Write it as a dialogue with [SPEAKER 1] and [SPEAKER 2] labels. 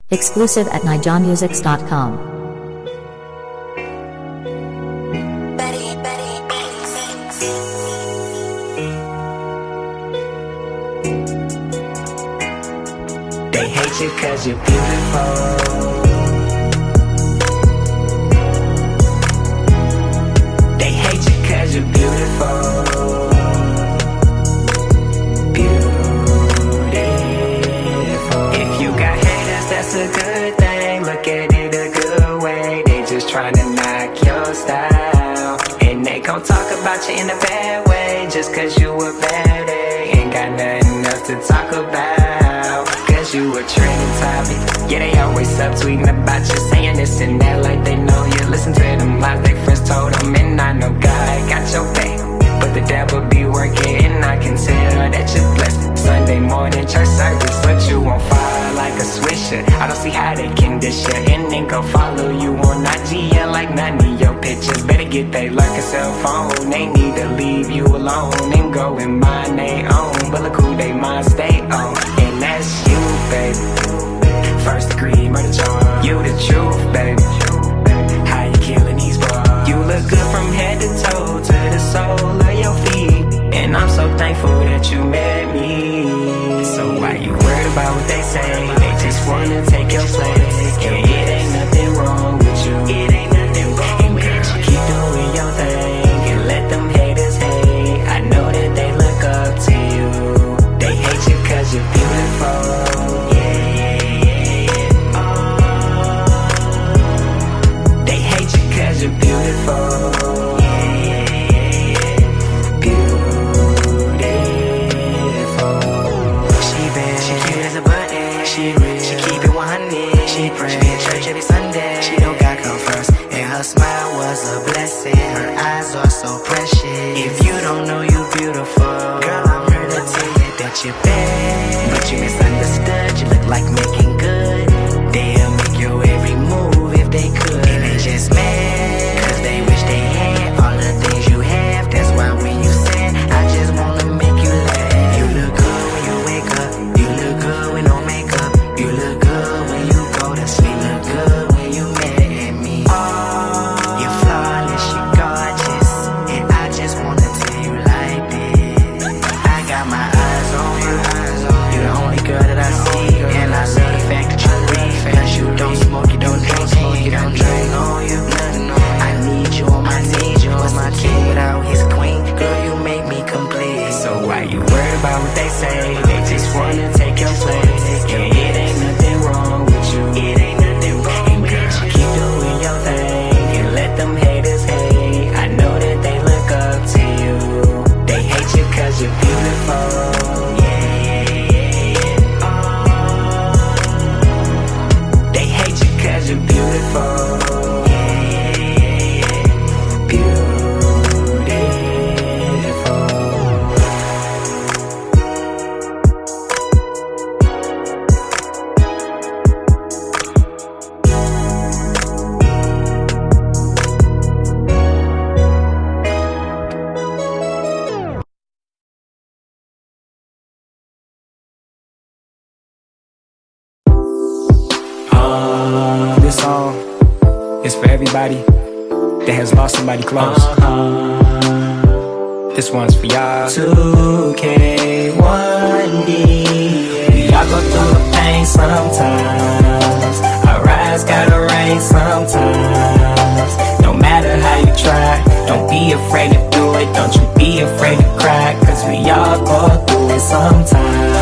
[SPEAKER 1] Exclusive at nijonmusics.com.
[SPEAKER 2] They hate you cause you're beautiful. They hate you cause you're beautiful. Beautiful. If you got haters, that's a good thing. Look at it a good way. They just tryna knock your style. And they gon' talk about you in a bad way. Just cause you a baddie. Ain't got nothing else to talk about. You a trending topic. Yeah, they always subtweeting about you, saying this and that like they know you. Listen to them lies they first told them, and I know God got your back, but the devil be working, and I can tell that you're blessed. Sunday morning church service, but you on fire like a swisher. I don't see how they can dish you, and then go follow you on IG like none of your pictures. Better get they lurking cell phone. They need to leave you alone and go and mind they own. But look who they mind stay on, and that's you, baby. First degree murder charge. You the truth, baby. How you killing these bras? You look good from head to toe, to the sole of your feet, and I'm so thankful that you met me. So why you worried about what they say? They just wanna take your place, and it ain't nothing wrong with you. It ain't nothing wrong. And girl, keep doing your thing and let them haters hate. I know that they look up to you. They hate you cause you're beautiful. You're beautiful. Beautiful. She bad, she cute as a button. She rich, she keep it 100. She pray in church every Sunday. She know God come first, and her smile was a blessing. Her eyes are so precious. If you don't know you beautiful, girl, I'm here to tell you that you're bad, but you misunderstood. You look like making good. They'll make your every move if they could, and they just mad. This song is for everybody that has lost somebody close. This one's for y'all. 2K1D. We all go through the pain sometimes. Our eyes gotta rain sometimes. No matter how you try, don't be afraid to do it. Don't you be afraid to cry, cause we all go through it sometimes.